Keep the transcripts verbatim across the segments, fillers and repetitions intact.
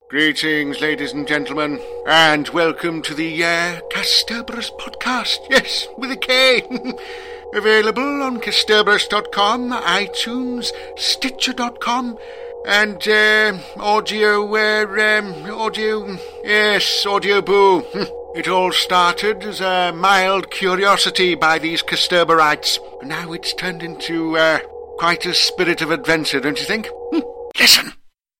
Greetings, ladies and gentlemen, and welcome to the uh, Kasterborous podcast. Yes, with a K. Available on Kasterborous dot com, iTunes, Stitcher dot com, and uh, audio, uh, um, audio, yes, Audio Boo. It all started as a mild curiosity by these Kasterborites, but now it's turned into uh, quite a spirit of adventure, don't you think? Listen.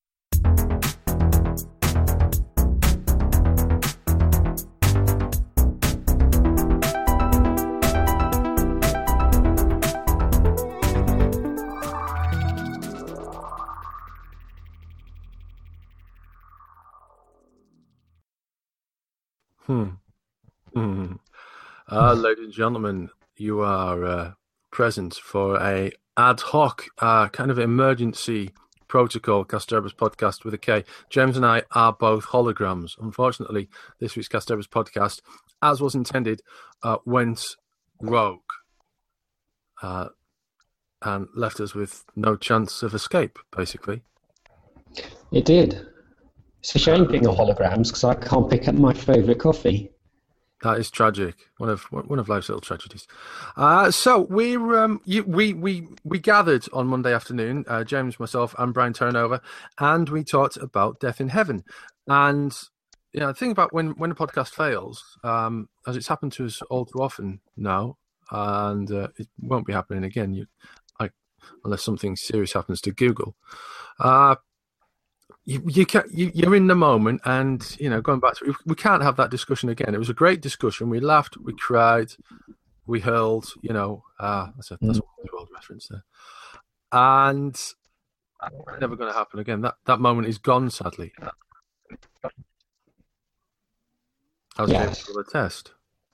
Hmm. Hmm. Uh, ladies and gentlemen, you are uh, present for a ad hoc uh, kind of emergency protocol Kasterborous podcast with a K. James and I are both holograms. Unfortunately, this week's Kasterborous podcast, as was intended, uh, went rogue uh, and left us with no chance of escape, basically. It did. It's a shame being a holograms because I can't pick up my favourite coffee. That is tragic. One of one of life's little tragedies. Uh, so we're um, you, we we we gathered on Monday afternoon, uh, James, myself, and Brian Turnover, and we talked about Death in Heaven. And you know, the thing about when when a podcast fails, um, as it's happened to us all too often now, and uh, it won't be happening again. You, like, unless something serious happens to Google. Uh, You, you can you, you're in the moment, and you know, going back to we can't have that discussion again. It was a great discussion. We laughed, we cried, we hurled. You know, uh, that's a that's a world reference there, and it's never going to happen again. That that moment is gone, sadly. As Yes. a test.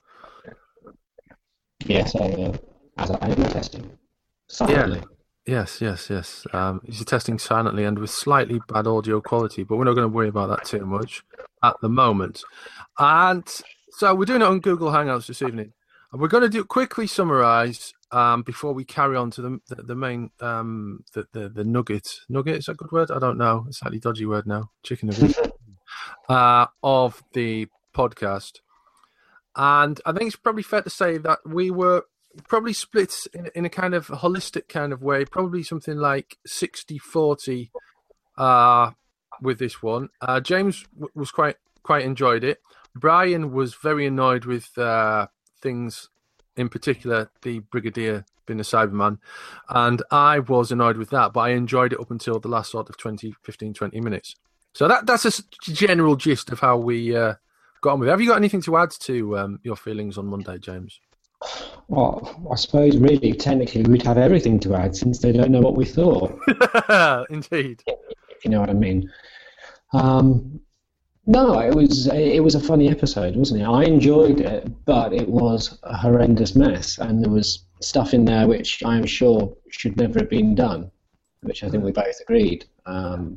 Yes, I, uh, as I am testing. Silently. Yeah. Yes, yes, yes. Um, he's testing silently and with slightly bad audio quality, but we're not going to worry about that too much at the moment. And so we're doing it on Google Hangouts this evening. And we're going to do quickly summarise um, before we carry on to the the, the main um, the, the the nugget. Nugget, is that a good word? I don't know. It's a slightly dodgy word now. Chicken nugget uh, of the podcast. And I think it's probably fair to say that we were probably split in, in a kind of holistic kind of way, probably something like sixty forty uh, with this one. Uh, James w- was quite quite enjoyed it. Brian was very annoyed with uh, things, in particular the Brigadier being a Cyberman, and I was annoyed with that, but I enjoyed it up until the last sort of twenty, fifteen, twenty minutes. So that that's a general gist of how we uh, got on with it. Have you got anything to add to um, your feelings on Monday, James? Well, I suppose really, technically, we'd have everything to add since they don't know what we thought. Indeed. If you know what I mean. Um, no, it was it was a funny episode, wasn't it? I enjoyed it, but it was a horrendous mess, and there was stuff in there which I am sure should never have been done, which I think we both agreed. Um,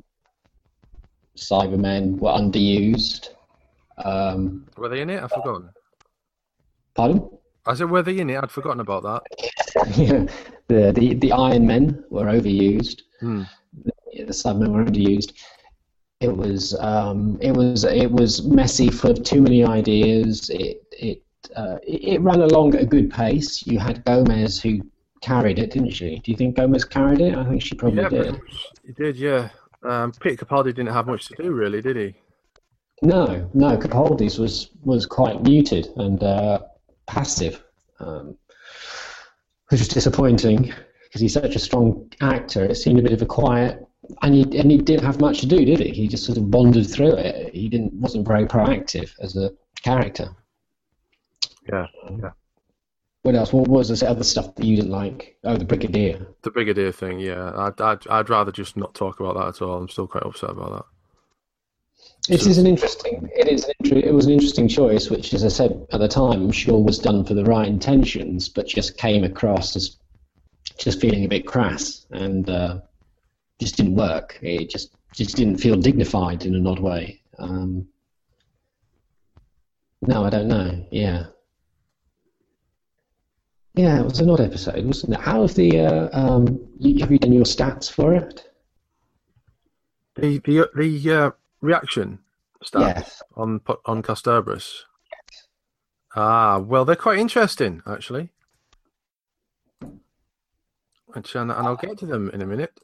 Cybermen were underused. Um, Were they in it? I've forgotten. pardon? I said, were they in it? I'd forgotten about that. Yeah, the, the the Iron Men were overused. Hmm. The, the Cybermen were underused. It was um, it was it was messy, full of too many ideas. It it, uh, it it ran along at a good pace. You had Gomez who carried it, didn't she? Do you think Gomez carried it? I think she probably yeah, did. He did, yeah. Um, Peter Capaldi didn't have much to do, really, did he? No, no. Capaldi's was was quite muted and uh, passive, um, which was disappointing because he's such a strong actor. It seemed a bit of a quiet, and he and he didn't have much to do, did he? He just sort of wandered through it. He didn't wasn't very proactive as a character. Yeah, yeah. What else? What was this other stuff that you didn't like? Oh, the Brigadier. The Brigadier thing, yeah. I'd, I'd, I'd rather just not talk about that at all. I'm still quite upset about that. It is an interesting. It is. An inter- it was an interesting choice, which, as I said at the time, I'm sure was done for the right intentions, but just came across as just feeling a bit crass and uh, just didn't work. It just just didn't feel dignified in an odd way. Um, no, I don't know. Yeah, yeah, it was an odd episode, wasn't it? How have the uh, um, you, have you done your stats for it? The the the uh, reaction stats Yes. on on Kasterborous? Ah, well, they're quite interesting, actually. And, and I'll get to them in a minute.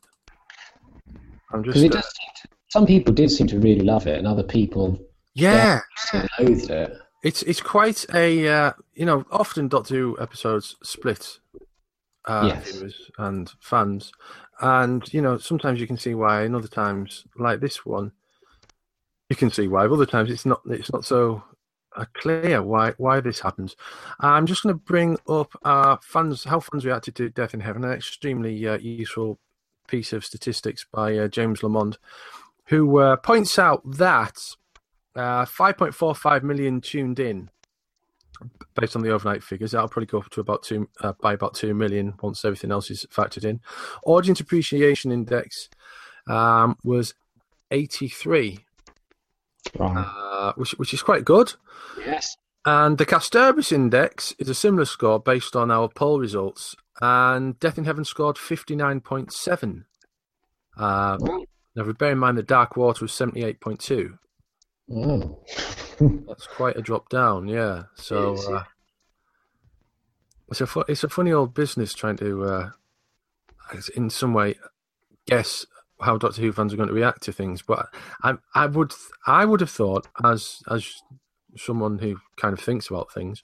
I'm just. Because it Uh, does seem to, some people did seem to really love it, and other people yeah, loathed it. it's it's quite a uh, you know often Doctor Who episodes split uh, Yes. viewers and fans, and you know sometimes you can see why, and other times like this one, you can see why. But other times it's not it's not so uh, clear why why this happens. I'm just going to bring up uh, fans how fans reacted to Death in Heaven, an extremely uh, useful piece of statistics by uh, James Lamond, who uh, points out that uh, five point four five million tuned in based on the overnight figures. That'll probably go up to about two uh, by about two million once everything else is factored in. Audience appreciation index um, was eighty-three, Right. uh, which which is quite good. Yes. And the Kasterborous index is a similar score based on our poll results. And Death in Heaven scored fifty-nine point seven. Uh, Wow. now, if bear in mind the Dark Water was seventy-eight point two. Oh. That's quite a drop down, yeah. So uh, it's a fu- it's a funny old business trying to, uh, in some way, guess how Doctor Who fans are going to react to things. But I I would I would have thought, as as someone who kind of thinks about things,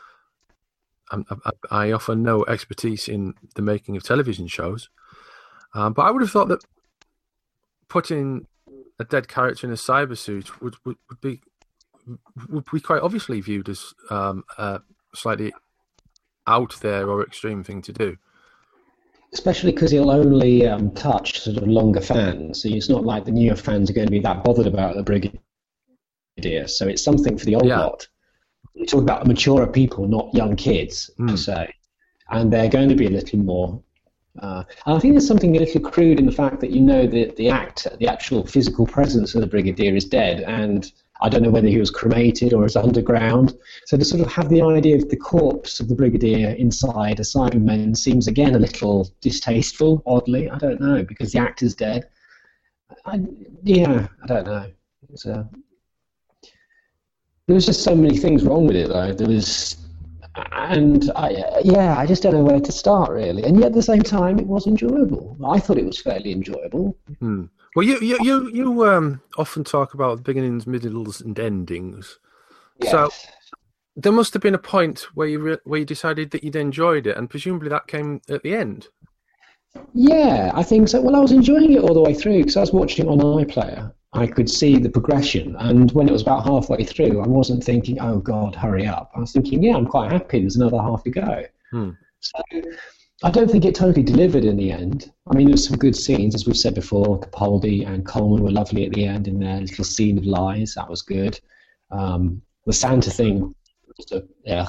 I, I, I offer no expertise in the making of television shows, um, but I would have thought that putting a dead character in a cyber suit would, would, would be would be quite obviously viewed as um, a slightly out there or extreme thing to do. Especially because he'll only um, touch sort of longer fans, so it's not like the newer fans are going to be that bothered about the Brigadier. So it's something for the old Yeah. lot. You talk about mature people, not young kids, Mm. per se, and they're going to be a little more. Uh, and I think there's something a little crude in the fact that you know that the act, the actual physical presence of the Brigadier is dead, and I don't know whether he was cremated or is underground. So to sort of have the idea of the corpse of the Brigadier inside a Cybermen seems again a little distasteful, oddly. I don't know, because the actor's dead. I, yeah, I don't know. It's, uh, there was just so many things wrong with it, though. There was, and I, yeah, I just don't know where to start really. And yet at the same time, it was enjoyable. I thought it was fairly enjoyable. Hmm. Well, you you you, you um, often talk about beginnings, middles, and endings. So Yes. there must have been a point where you re- where you decided that you'd enjoyed it, and presumably that came at the end. Yeah, I think so. Well, I was enjoying it all the way through because I was watching it on iPlayer. I could see the progression, and when it was about halfway through, I wasn't thinking, "Oh God, hurry up!" I was thinking, "Yeah, I'm quite happy. There's another half to go." Hmm. So I don't think it totally delivered in the end. I mean, there was some good scenes, as we've said before. Capaldi and Coleman were lovely at the end in their little scene of lies. That was good. Um, the Santa thing, was a, yeah,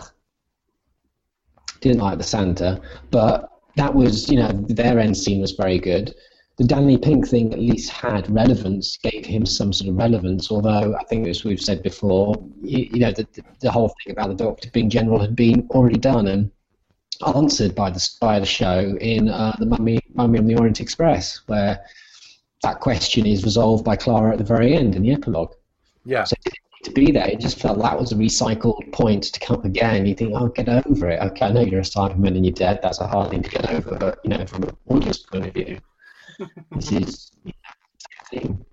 didn't like the Santa, but that was, you know, their end scene was very good. The Danny Pink thing at least had relevance, gave him some sort of relevance, although I think, as we've said before, you, you know, the, the, the whole thing about the Doctor being general had been already done and answered by the, by the show in uh, the Mummy, Mummy on the Orient Express, where that question is resolved by Clara at the very end in the epilogue. Yeah. So it didn't need to be there. It just felt that was a recycled point to come again. You think, oh, get over it. Okay, I know you're a Cyberman and you're dead. That's a hard thing to get over. But, you know, from an audience point of view, this is you know, the same thing.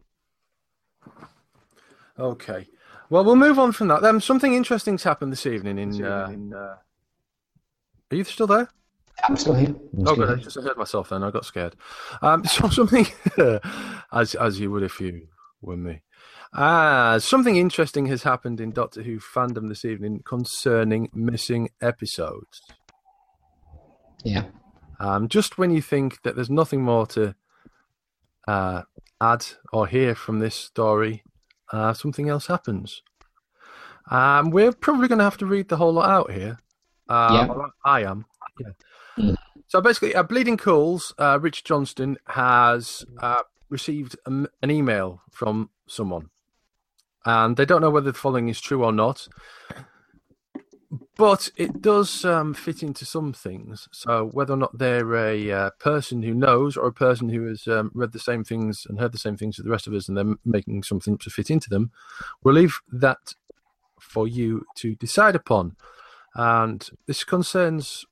Okay. Well, we'll move on from that. Um, something interesting's happened this evening. In, uh, in uh... Are you still there? I'm still here. I'm Oh, still good. I here. just heard myself then. I got scared. Um, so something, as as you would if you were me. Ah, something interesting has happened in Doctor Who fandom this evening concerning missing episodes. Yeah. Um, just when you think that there's nothing more to uh, add or hear from this story, uh, something else happens. Um, we're probably going to have to read the whole lot out here. Uh, Yeah. well, I am. Yeah. Mm. So basically, uh, Bleeding Cool's uh, Rich Johnston has uh, received a, an email from someone, and they don't know whether the following is true or not. But it does um, fit into some things. So whether or not they're a uh, person who knows or a person who has um, read the same things and heard the same things as the rest of us and they're making something to fit into them, we'll leave that for you to decide upon. And this concerns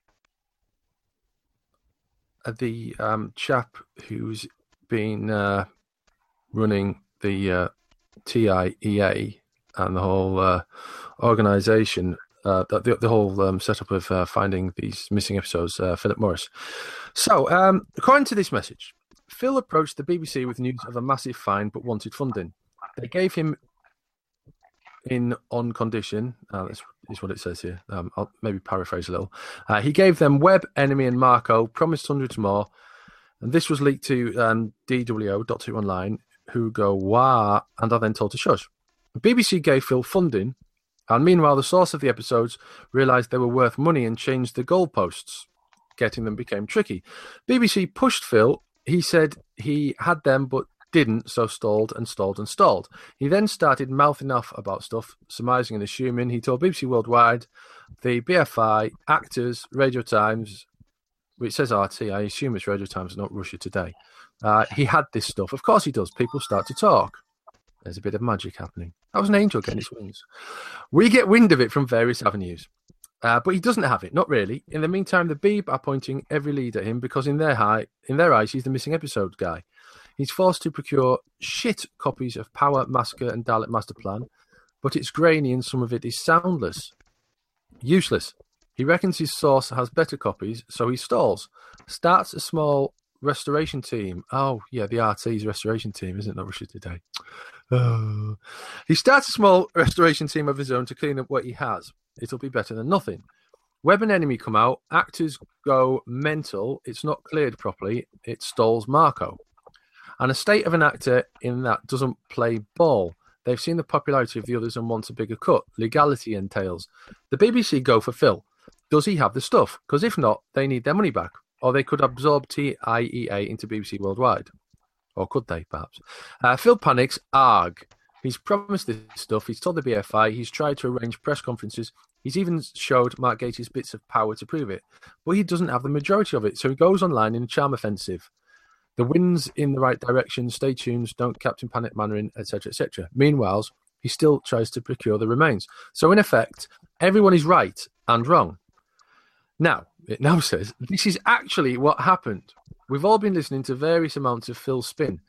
the um, chap who's been uh, running the uh, T I E A and the whole uh, organisation. Uh, the, the whole um, setup of uh, finding these missing episodes, uh, Philip Morris. So, um, according to this message, Phil approached the B B C with news of a massive fine but wanted funding. They gave him in on condition, uh, this is what it says here, um, I'll maybe paraphrase a little. Uh, he gave them Webb, Enemy and Marco, promised hundreds more, and this was leaked to um, D W O dot two online, who go, wah, and are then told to shush. The B B C gave Phil funding, and meanwhile, the source of the episodes realised they were worth money and changed the goalposts. Getting them became tricky. B B C pushed Phil. He said he had them but didn't, so stalled and stalled and stalled. He then started mouthing off about stuff, surmising and assuming. He told B B C Worldwide, the B F I, actors, Radio Times, which says R T, I assume it's Radio Times, not Russia Today. Uh, he had this stuff. Of course he does. People start to talk. There's a bit of magic happening. That was an angel getting its wings. We get wind of it from various avenues. Uh, but he doesn't have it, not really. In the meantime, the Beeb are pointing every lead at him because in their, high, in their eyes, he's the missing episode guy. He's forced to procure shit copies of Power, Massacre and Dalek Master Plan, but it's grainy and some of it is soundless. Useless. He reckons his source has better copies, so he stalls. Starts a small restoration team. Oh, yeah, the R T's restoration team, isn't it? Not Russia Today. Oh. He starts a small restoration team of his own to clean up what he has. It'll be better than nothing. Web and Enemy come out. Actors go mental. It's not cleared properly. It stalls Marco. And a state of an actor in that doesn't play ball. They've seen the popularity of the others and want a bigger cut. Legality entails. The B B C go for Phil. Does he have the stuff? Because if not, they need their money back. Or they could absorb T I E A into B B C Worldwide. Or could they, perhaps? Uh, Phil panics. Arg. He's promised this stuff. He's told the B F I. He's tried to arrange press conferences. He's even showed Mark Gatiss bits of power to prove it. But he doesn't have the majority of it. So he goes online in a charm offensive. The wind's in the right direction. Stay tuned. Don't Captain Panic Mandarin, et cetera, et cetera. Meanwhile, he still tries to procure the remains. So in effect, everyone is right and wrong. Now, it now says, this is actually what happened. We've all been listening to various amounts of Phil's spin.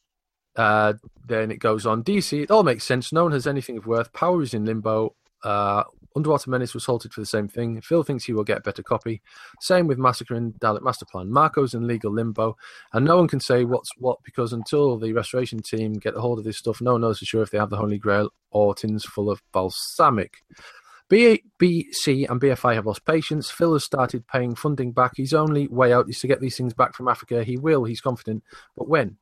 Uh, then it goes on. D C, it all makes sense. No one has anything of worth. Power is in limbo. Uh, Underwater Menace was halted for the same thing. Phil thinks he will get a better copy. Same with Massacre and Dalek Master Plan. Marco's in legal limbo. And no one can say what's what because until the restoration team get a hold of this stuff, no one knows for sure if they have the Holy Grail or tins full of balsamic. B B C and B F I have lost patience. Phil has started paying funding back. His only way out is to get these things back from Africa. He will, he's confident. But when?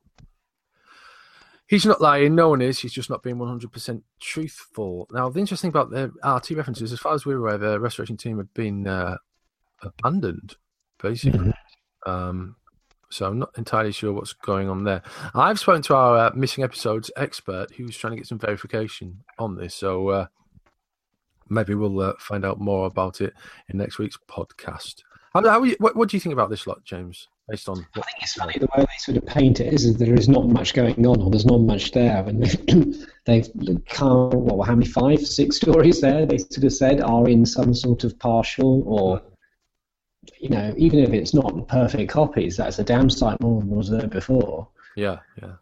He's not lying. No one is. He's just not being one hundred percent truthful. Now, the interesting about the R T references, as far as we were aware, the restoration team had been uh, abandoned, basically. Mm-hmm. Um, so I'm not entirely sure what's going on there. I've spoken to our uh, missing episodes expert who's trying to get some verification on this. So uh, maybe we'll uh, find out more about it in next week's podcast. How, how you, what, what do you think about this lot, James? Based on what, I think it's funny the way they sort of paint it is, is there is not much going on, or there's not much there, and they've, they've come, what, how many, five, six stories there? They sort of said are in some sort of partial, or you know, even if it's not perfect copies, that's a damn sight more than was there before. Yeah, yeah.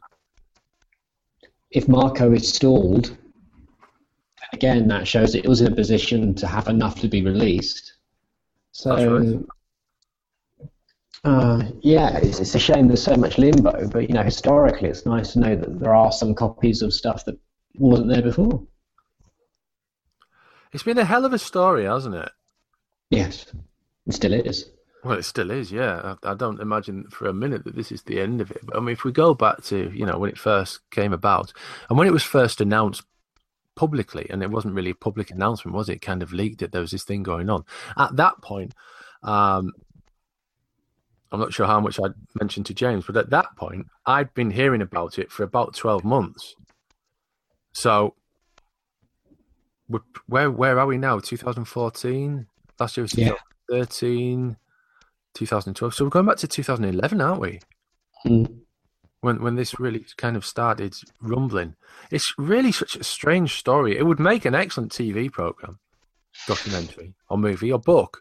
If Marco is stalled, again, that shows it was in a position to have enough to be released. So. That's right. Uh, yeah, it's, it's a shame there's so much limbo, but you know, historically, it's nice to know that there are some copies of stuff that wasn't there before. It's been a hell of a story, hasn't it? Yes, it still is. Well, it still is, yeah. I, I don't imagine for a minute that this is the end of it. But I mean, if we go back to, you know, when it first came about, and when it was first announced publicly, and it wasn't really a public announcement, was it? It kind of leaked it. There was this thing going on. At that point, um, I'm not sure how much I'd mentioned to James, but at that point, I'd been hearing about it for about twelve months. So we're, where where are we now? twenty fourteen. Last year was Yeah. twenty thirteen, twenty twelve. So we're going back to two thousand eleven, aren't we? Mm. When when this really kind of started rumbling. It's really such a strange story. It would make an excellent T V program, documentary, or movie, or book.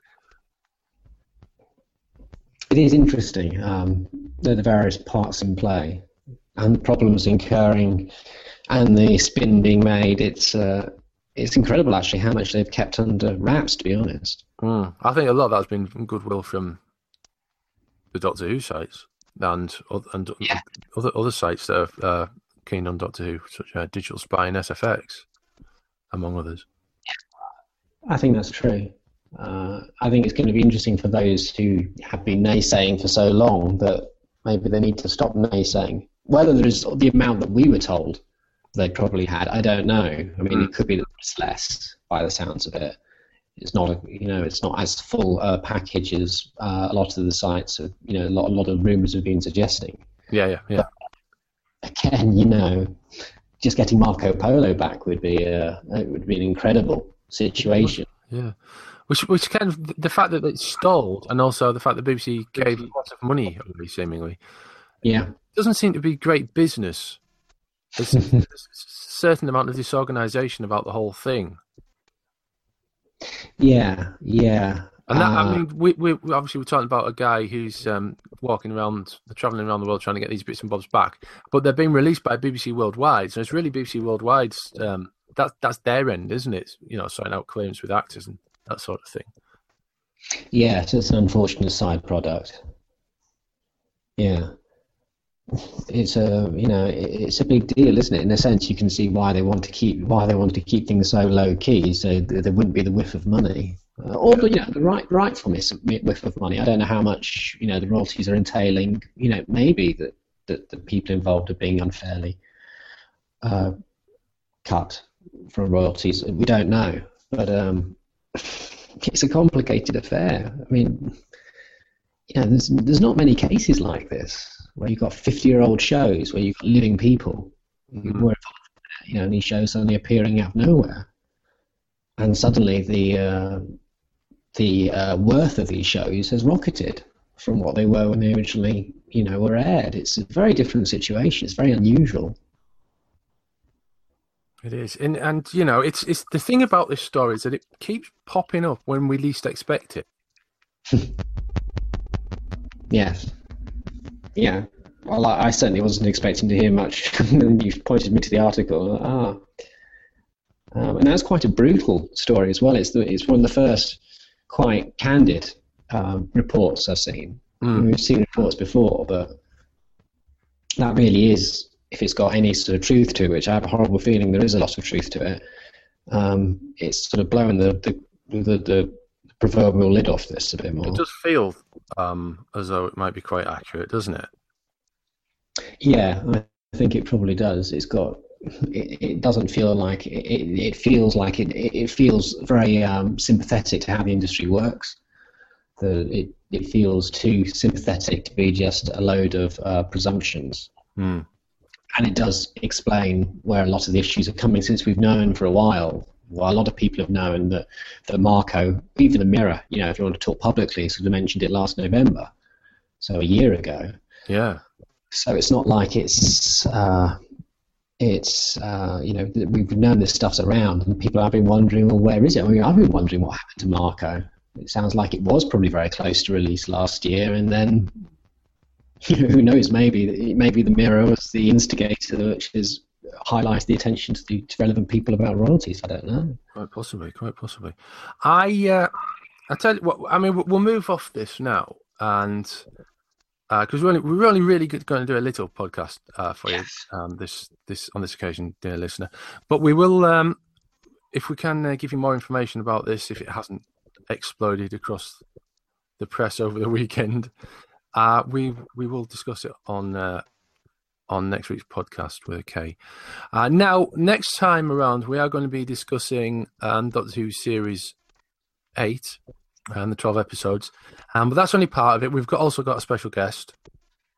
It is interesting, um, the, the various parts in play and the problems incurring and the spin being made. It's uh, it's incredible, actually, how much they've kept under wraps, to be honest. Mm. I think a lot of that's been from goodwill from the Doctor Who sites and, and Yeah. other other sites that are uh, keen on Doctor Who, such as Digital Spy and S F X, among others. I think that's true. Uh, I think it's going to be interesting for those who have been naysaying for so long that maybe they need to stop naysaying. Whether there's the amount that we were told they probably had, I don't know. I mean, Mm. it could be that it's less by the sounds of it. It's not, a, you know, it's not as full a package as uh, a lot of the sites. Have, you know, a lot, a lot of rumours have been suggesting. Yeah, yeah, yeah. But again, you know, just getting Marco Polo back would be a, it would be an incredible situation. Yeah. Which, which kind of the fact that it's stalled, and also the fact that B B C gave lots of money away, seemingly, Yeah. doesn't seem to be great business. There's, there's a certain amount of disorganisation about the whole thing, Yeah, yeah. and that, Uh, I mean, we, we we obviously we're talking about a guy who's um, walking around, travelling around the world trying to get these bits and bobs back, but they're being released by B B C Worldwide, so it's really B B C Worldwide's um, that that's their end, isn't it? You know, sorting out claims with actors and that sort of thing. Yeah, so it's an unfortunate side product. Yeah, it's a you know it- it's a big deal, isn't it? In a sense, you can see why they want to keep why they want to keep things so low key, so th- there wouldn't be the whiff of money, uh, or the, you know the right rightfulness of mi- whiff of money. I don't know how much you know the royalties are entailing. You know, maybe that that the people involved are being unfairly uh, cut from royalties. We don't know, but um, it's a complicated affair. I mean, you know, there's there's not many cases like this where you've got fifty-year-old shows where you've got living people who Mhm. were, you know, these shows suddenly appearing out of nowhere, and suddenly the uh, the uh, worth of these shows has rocketed from what they were when they originally, you know, were aired. It's a very different situation. It's very unusual. It is, and and you know, it's it's the thing about this story is that it keeps popping up when we least expect it. Yes. Yeah. Well, I, I certainly wasn't expecting to hear much. And then you pointed me to the article. Ah. Um, and that's quite a brutal story as well. It's the, it's one of the first quite candid um, reports I've seen. Mm. We've seen reports before, but that really is, if it's got any sort of truth to it, which I have a horrible feeling there is a lot of truth to it, um, it's sort of blowing the, the, the, the proverbial lid off this a bit more. It does feel um, as though it might be quite accurate, doesn't it? Yeah, I think it probably does. It's got. It, it doesn't feel like it. It feels like it. It feels very um, sympathetic to how the industry works. The it it feels too sympathetic to be just a load of uh, presumptions. Mm. And it does explain where a lot of the issues are coming, since we've known for a while. Well, a lot of people have known that that Marco, even the Mirror, you know, if you want to talk publicly, sort of mentioned it last November, so a year ago. Yeah. So it's not like it's, uh, it's uh, you know, we've known this stuff's around, and people have been wondering, well, where is it? I mean, I've been wondering what happened to Marco. It sounds like it was probably very close to release last year, and then, you know, who knows? Maybe maybe the Mirror was the instigator, which has highlighted the attention to the to relevant people about royalties. I don't know. Quite possibly, quite possibly. I, uh, I tell you what. I mean, we'll move off this now, and because uh, we're only we're only really good, going to do a little podcast uh, for Yes. you um, this this on this occasion, dear listener. But we will, um, if we can, uh, give you more information about this if it hasn't exploded across the press over the weekend. Uh, we we will discuss it on uh, on next week's podcast with a K. Uh, now, next time around, we are going to be discussing um, Doctor Who Series eight and the twelve episodes. Um, but that's only part of it. We've got also got a special guest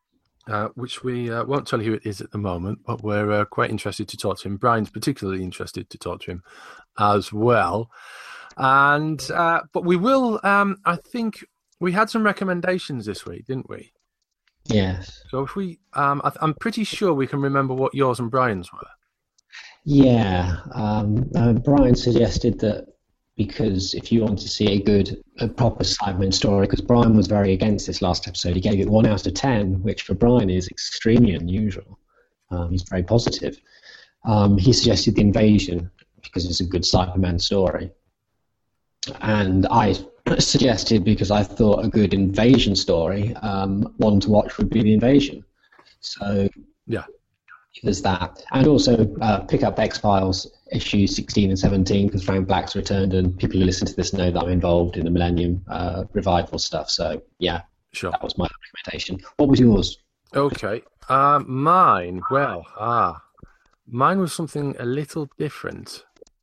uh, which we uh, won't tell you who it is at the moment, but we're uh, quite interested to talk to him. Brian's particularly interested to talk to him as well. And uh, but we will, um, I think we had some recommendations this week, didn't we? Yes. So if we, um, I th- I'm pretty sure we can remember what yours and Brian's were. Yeah. Um, uh, Brian suggested that because if you want to see a good, a proper Cybermen story, because Brian was very against this last episode, he gave it one out of ten, which for Brian is extremely unusual. Um, he's very positive. Um, he suggested The Invasion because it's a good Cybermen story. And I suggested, because I thought a good invasion story, um, one to watch would be The Invasion. So yeah, there's that. And also uh, pick up X-Files issues sixteen and seventeen, because Frank Black's returned, and people who listen to this know that I'm involved in the Millennium uh, revival stuff. So yeah, sure. That was my recommendation. What was yours? Okay, uh, mine. Well, ah, mine was something a little different.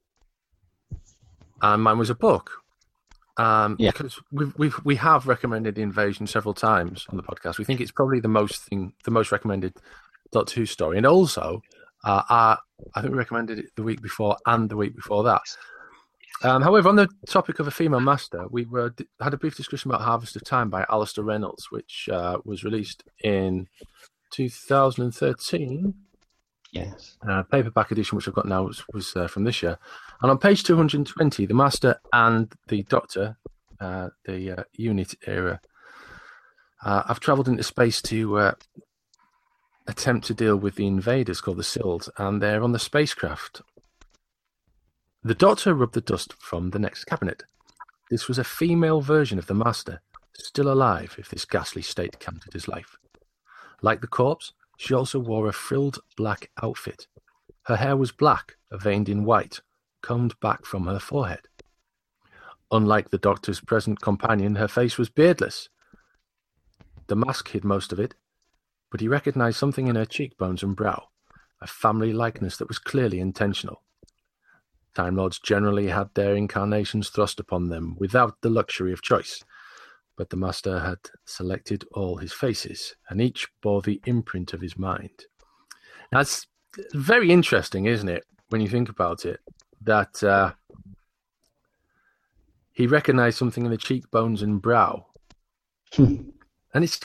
And mine was a book. Um, yeah. Because we've, we've, we have recommended The Invasion several times on the podcast. We think it's probably the most thing, the most recommended Doctor Who story. And also, uh, our, I think we recommended it the week before and the week before that. Um, however, on the topic of a female master, we were had a brief discussion about Harvest of Time by Alistair Reynolds, which uh, was released in two thousand thirteen. Yes. Uh, paperback edition, which I've got now, was, was uh, from this year. And on page two hundred twenty, the Master and the Doctor, uh, the uh, unit era, uh, have travelled into space to uh, attempt to deal with the invaders called the Sild, and they're on the spacecraft. The Doctor rubbed the dust from the next cabinet. This was a female version of the Master, still alive if this ghastly state counted as life. Like the corpse, she also wore a frilled black outfit. Her hair was black, veined in white, combed back from her forehead. Unlike the Doctor's present companion, her face was beardless. The mask hid most of it, but he recognised something in her cheekbones and brow, a family likeness that was clearly intentional. Time Lords generally had their incarnations thrust upon them without the luxury of choice, but the Master had selected all his faces, and each bore the imprint of his mind. That's very interesting, isn't it, when you think about it, that uh, he recognised something in the cheekbones and brow. And it's,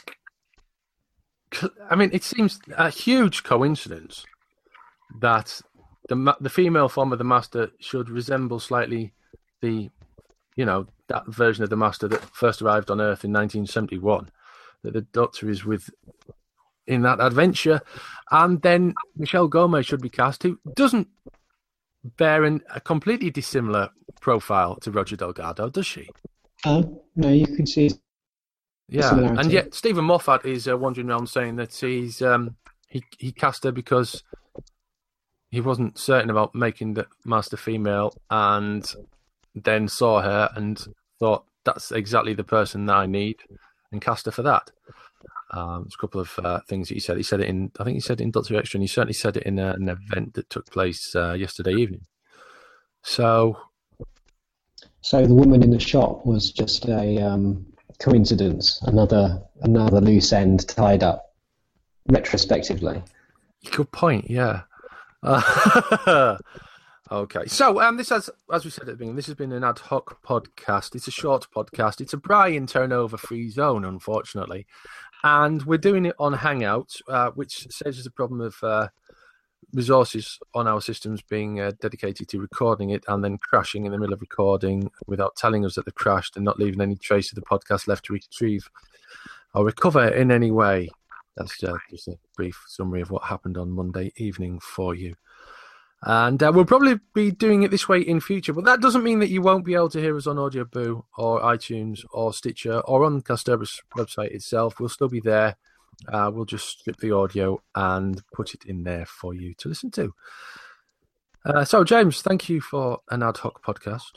I mean, it seems a huge coincidence that the the female form of the Master should resemble slightly the, you know, that version of the Master that first arrived on Earth in nineteen seventy-one, that the Doctor is with in that adventure. And then Michelle Gomez should be cast, who doesn't bear an, a completely dissimilar profile to Roger Delgado, does she? Oh, no, you can see. Yeah, and yet Stephen Moffat is uh, wandering around saying that he's um, he he cast her because he wasn't certain about making the Master female, and then saw her and thought, that's exactly the person that I need, and cast her for that. Um, there's a couple of uh, things that he said. He said it in, I think he said it in Doctor Extra, and he certainly said it in a, an event that took place uh, yesterday evening. So, so the woman in the shop was just a um, coincidence, another another loose end tied up retrospectively. Good point. Yeah. Uh, okay, so um, this has, as we said at the beginning, this has been an ad hoc podcast. It's a short podcast. It's a Brian turnover free zone, unfortunately, and we're doing it on Hangout, uh, which saves us the problem of uh, resources on our systems being uh, dedicated to recording it and then crashing in the middle of recording without telling us that they've crashed and not leaving any trace of the podcast left to retrieve or recover in any way. That's uh, just a brief summary of what happened on Monday evening for you. And uh, we'll probably be doing it this way in future, but that doesn't mean that you won't be able to hear us on Audio Boo or iTunes or Stitcher or on Kasterbra's website itself. We'll still be there. Uh, we'll just strip the audio and put it in there for you to listen to. Uh, so, James, thank you for an ad hoc podcast.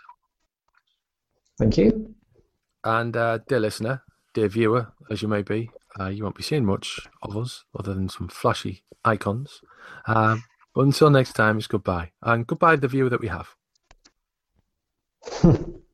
Thank you. And uh, dear listener, dear viewer, as you may be, Uh, you won't be seeing much of us other than some flashy icons. Um, but until next time, it's goodbye. And goodbye to the viewer that we have.